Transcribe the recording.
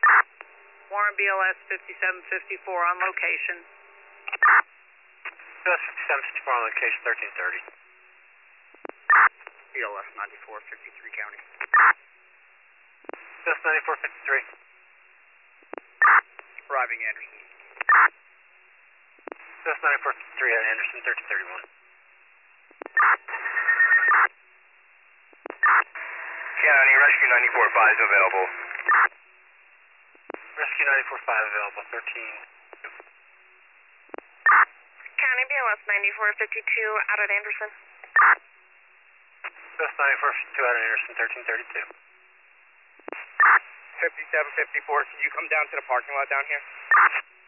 Warren BLS 5754 on location. BLS 5754 on location, 1330. BLS 9453 County. BLS 9453. Arriving Anderson. BLS 9453 at Anderson, 1331. County, Rescue 94-5 is available. Rescue 94-5 available, 13. County BLS 9452 out at Anderson. BLS 9452 out at Anderson, 1332. 5754, can you come down to the parking lot down here?